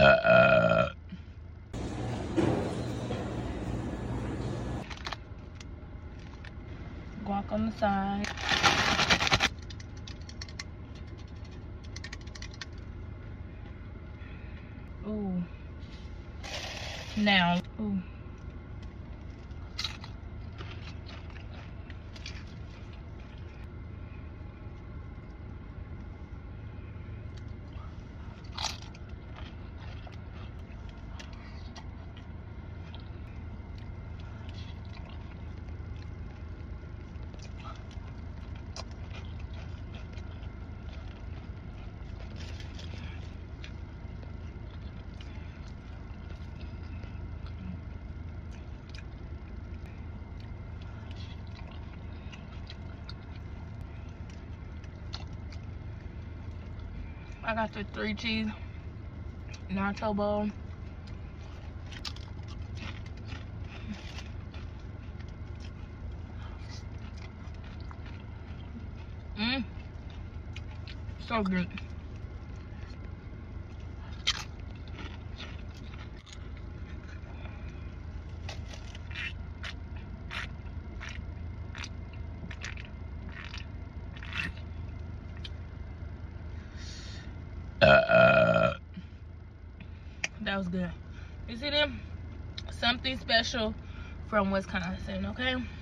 Guac on the side. Ooh. Now. Ooh. I got the 3 cheese nacho bowl. So good. That was good. You see them? Something special from Wisconsin, okay?